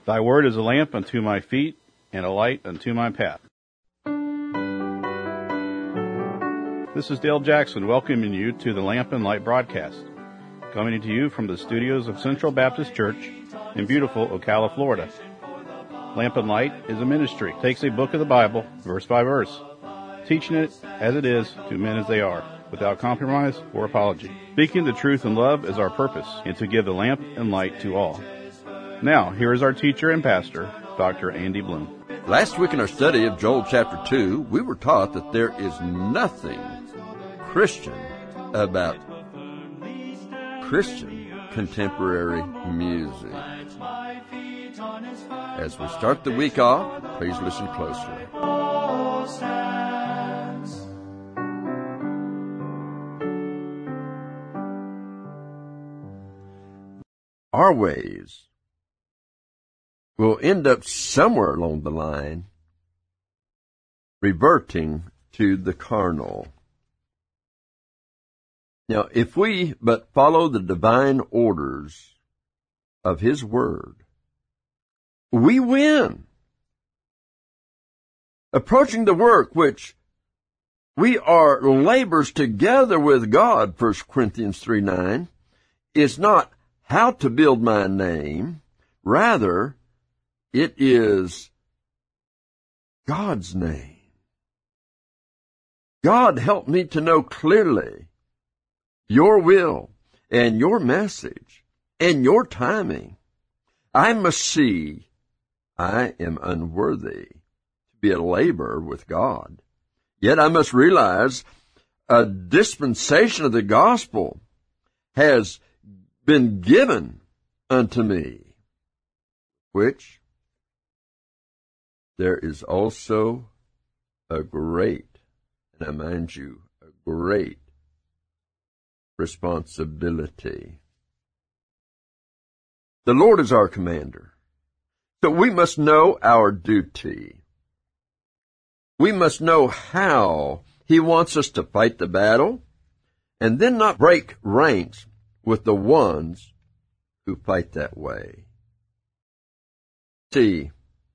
Thy word is a lamp unto my feet and a light unto my path. This is Dale Jackson welcoming you to the Lamp and Light broadcast, coming to you from the studios of Central Baptist Church in beautiful Ocala, Florida. Lamp and Light is a ministry. It takes a book of the Bible, verse by verse, teaching it as it is to men as they are, without compromise or apology. Speaking the truth in love is our purpose, and to give the lamp and light to all. Now, here is our teacher and pastor, Dr. Andy Bloom. Last week in our study of Joel chapter 2, we were taught that there is nothing Christian about Christian contemporary music. As we start the week off, please listen closely. Our ways will end up somewhere along the line reverting to the carnal. Now, if we but follow the divine orders of His Word, we win. Approaching the work which we are labors together with God, 1 Corinthians 3:9, is not how to build my name. Rather, it is God's name. God, help me to know clearly your will and your message and your timing. I must see I am unworthy to be a laborer with God. Yet I must realize a dispensation of the gospel has been given unto me, which there is also a great, and I mind you, a great responsibility. The Lord is our commander, so we must know our duty. We must know how He wants us to fight the battle, and then not break ranks with the ones who fight that way. See,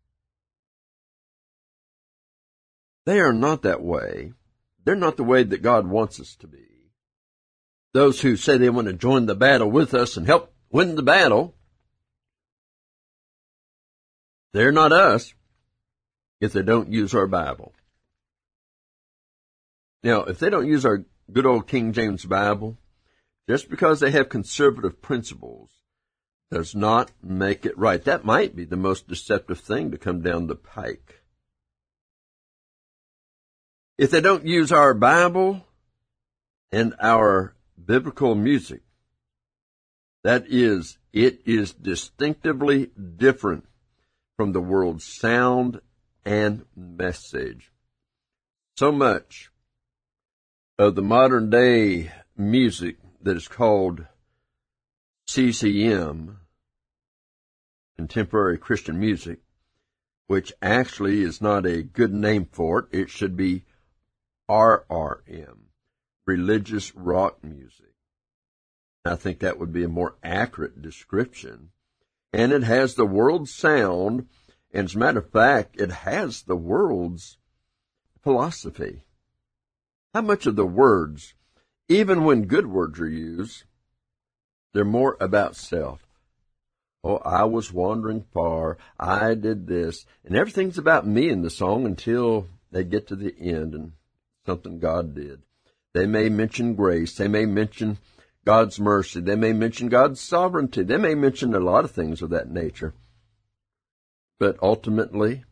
they are not that way. They're not the way that God wants us to be. Those who say they want to join the battle with us and help win the battle, they're not us if they don't use our Bible. Now, if they don't use our good old King James Bible, just because they have conservative principles does not make it right. That might be the most deceptive thing to come down the pike. If they don't use our Bible and our biblical music, that is, it is distinctively different from the world's sound and message. So much of the modern day music that is called CCM, Contemporary Christian Music, which actually is not a good name for it. It should be RRM, Religious Rock Music. I think that would be a more accurate description. And it has the world's sound, and as a matter of fact, it has the world's philosophy. How much of the words, even when good words are used, they're more about self. Oh, I was wandering far, I did this, and everything's about me in the song until they get to the end and something God did. They may mention grace, they may mention God's mercy, they may mention God's sovereignty, they may mention a lot of things of that nature. But ultimately,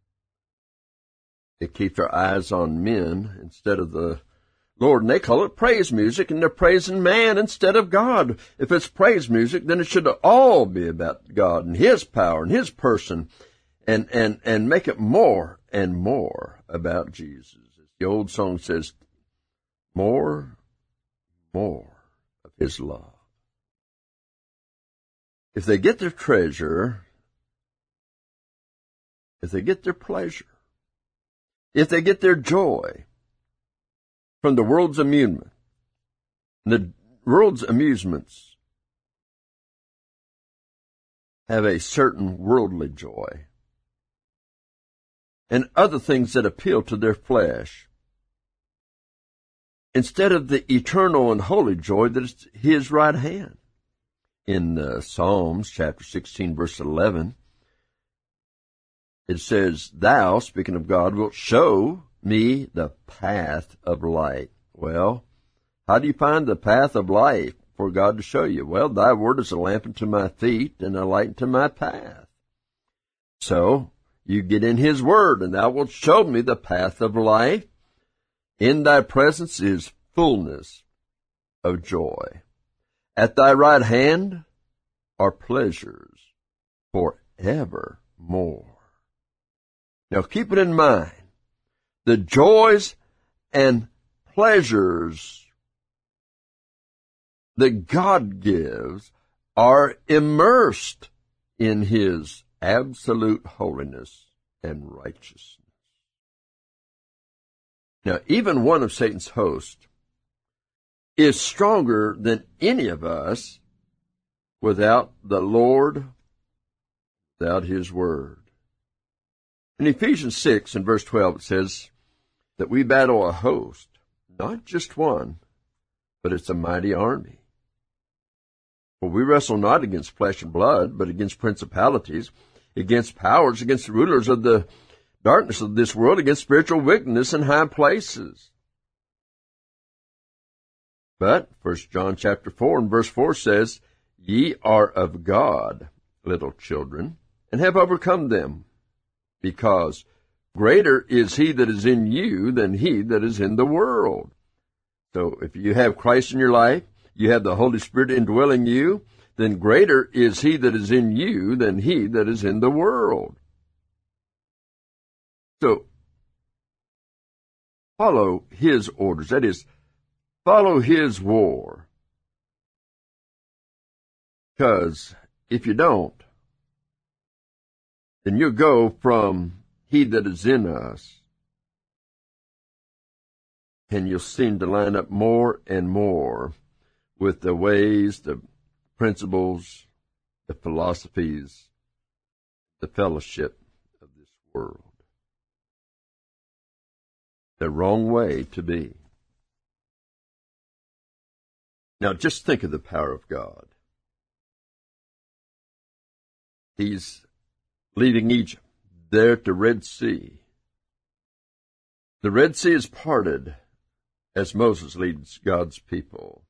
it keeps our eyes on men instead of the Lord, and they call it praise music, and they're praising man instead of God. If it's praise music, then it should all be about God and His power and His person, and make it more and more about Jesus. As the old song says, more of His love. If they get their treasure, if they get their pleasure, if they get their joy from the world's amusement, the world's amusements have a certain worldly joy and other things that appeal to their flesh, instead of the eternal and holy joy that is his right hand. In Psalms chapter 16, verse 11, it says, "Thou," speaking of God, "wilt show me the path of light." Well, how do you find the path of light for God to show you? Well, thy word is a lamp unto my feet and a light unto my path. So, you get in his word, and thou wilt show me the path of life. In thy presence is fullness of joy. At thy right hand are pleasures forevermore. Now keep it in mind, the joys and pleasures that God gives are immersed in his absolute holiness and righteousness. Now, even one of Satan's hosts is stronger than any of us without the Lord, without his word. In Ephesians 6 and verse 12, it says that we battle a host, not just one, but it's a mighty army. For we wrestle not against flesh and blood, but against principalities, against powers, against the rulers of the darkness of this world, against spiritual wickedness in high places. But 1 John chapter 4 and verse 4 says, "Ye are of God, little children, and have overcome them, because greater is he that is in you than he that is in the world." So if you have Christ in your life, you have the Holy Spirit indwelling you, then greater is he that is in you than he that is in the world. So, follow his orders. That is, follow his war. Because if you don't, then you'll go from he that is in us, and you'll seem to line up more and more with the ways, the principles, the philosophies, the fellowship of this world. The wrong way to be. Now just think of the power of God. He's leading Egypt there at the Red Sea. The Red Sea is parted as Moses leads God's people.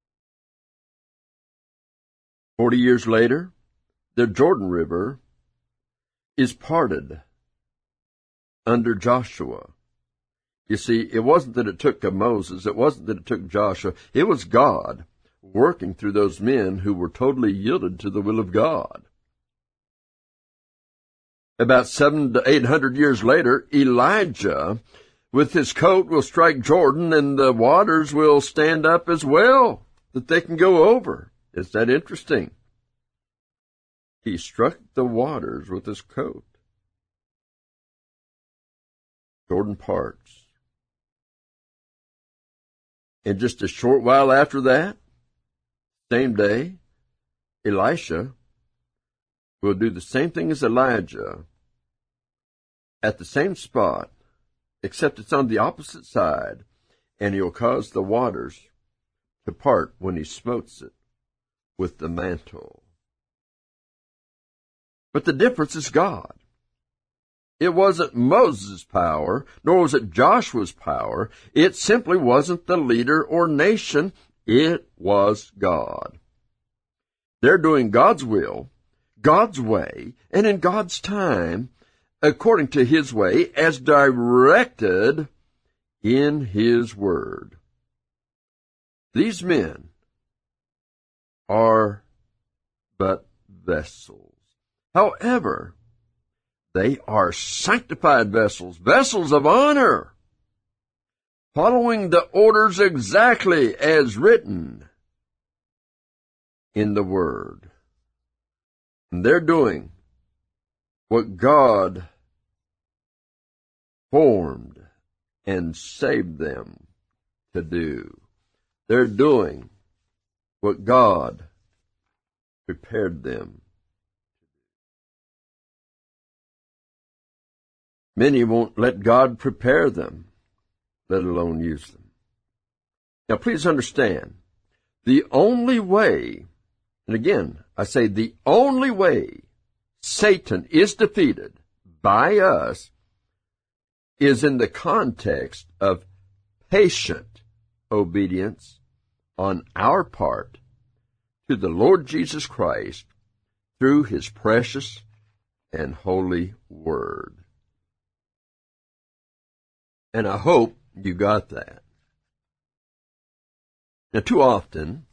40 years later, the Jordan River is parted under Joshua. You see, it wasn't that it took Moses, it wasn't that it took Joshua, it was God working through those men who were totally yielded to the will of God. About 700 to 800 years later, Elijah, with his coat, will strike Jordan, and the waters will stand up as well, that they can go over. Is that interesting? He struck the waters with his coat. Jordan parts. And just a short while after that, same day, Elisha will do the same thing as Elijah at the same spot, except it's on the opposite side, and he'll cause the waters to part when he smotes it with the mantle. But the difference is God. It wasn't Moses' power, nor was it Joshua's power. It simply wasn't the leader or nation. It was God. They're doing God's will, God's way, and in God's time, according to his way, as directed in his word. These men are but vessels. However, they are sanctified vessels, vessels of honor, following the orders exactly as written in the Word. And they're doing what God formed and saved them to do. They're doing what God prepared them to do. Many won't let God prepare them, let alone use them. Now, please understand, the only way, and again, I say the only way Satan is defeated by us is in the context of patient obedience on our part to the Lord Jesus Christ through His precious and holy Word. And I hope you got that. Now, too often,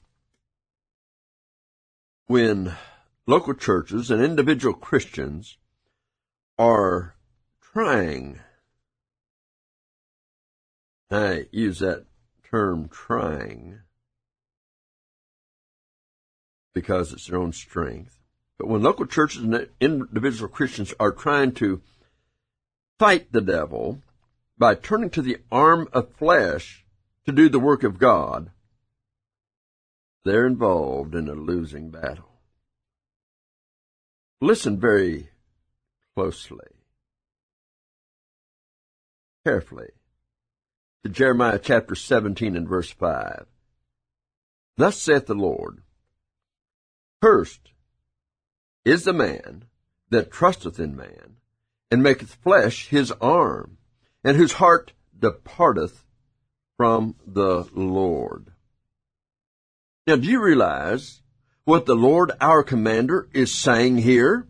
when local churches and individual Christians are trying, I use that term trying because it's their own strength, but when local churches and individual Christians are trying to fight the devil by turning to the arm of flesh to do the work of God, they're involved in a losing battle. Listen very closely, carefully, to Jeremiah chapter 17 and verse 5. Thus saith the Lord, Cursed is the man that trusteth in man, and maketh flesh his arm, and whose heart departeth from the Lord. Now, do you realize what the Lord our Commander is saying here?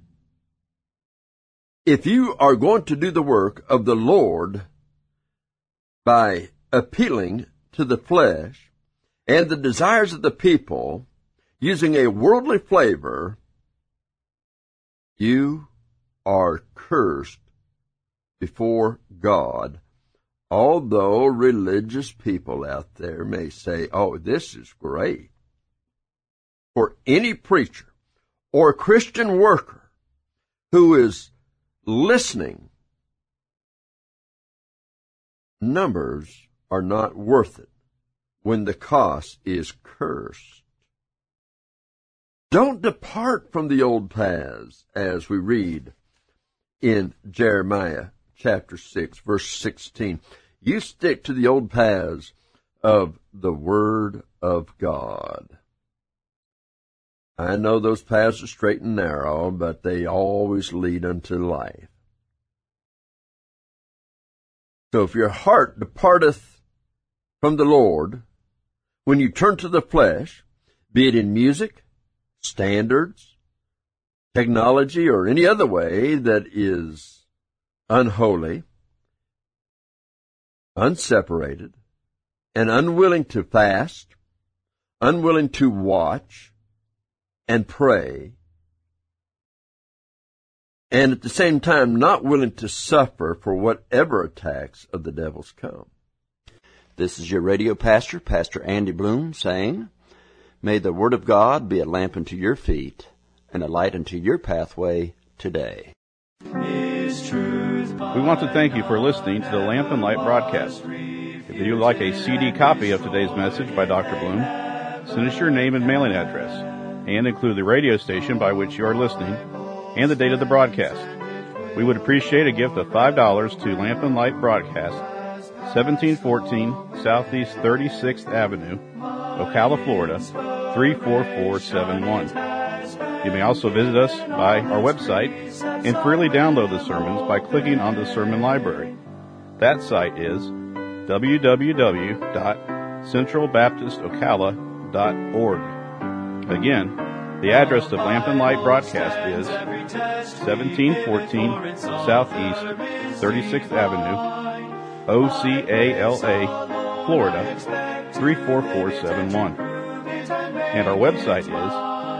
If you are going to do the work of the Lord by appealing to the flesh and the desires of the people using a worldly flavor, you are cursed before God. Although religious people out there may say, oh, this is great. For any preacher or Christian worker who is listening, numbers are not worth it when the cost is cursed. Don't depart from the old paths, as we read in Jeremiah chapter 6, verse 16. You stick to the old paths of the Word of God. I know those paths are straight and narrow, but they always lead unto life. So if your heart departeth from the Lord, when you turn to the flesh, be it in music, standards, technology, or any other way that is unholy, unseparated, and unwilling to fast, unwilling to watch and pray, and at the same time not willing to suffer for whatever attacks of the devils come. This is your radio pastor, Pastor Andy Bloom, saying, may the Word of God be a lamp unto your feet and a light unto your pathway today. We want to thank you for listening to the Lamp and Light broadcast. If you'd like a CD copy of today's message by Dr. Bloom, send us your name and mailing address, and include the radio station by which you are listening and the date of the broadcast. We would appreciate a gift of $5 to Lamp and Light Broadcast, 1714 Southeast 36th Avenue, Ocala, Florida, 34471. You may also visit us by our website and freely download the sermons by clicking on the sermon library. That site is www.centralbaptistocala.org. Again, the address of Lamp and Light Broadcast is 1714 Southeast 36th Avenue, Ocala, Florida, 34471. And our website is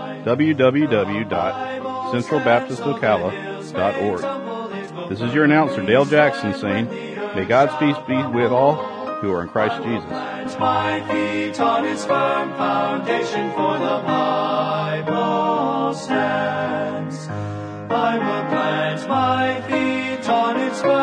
www.centralbaptistocala.org. This is your announcer, Dale Jackson, saying, may God's peace be with all who are in Christ Jesus. My feet on His firm foundation, for the Bible stands. I will plant my feet on its firm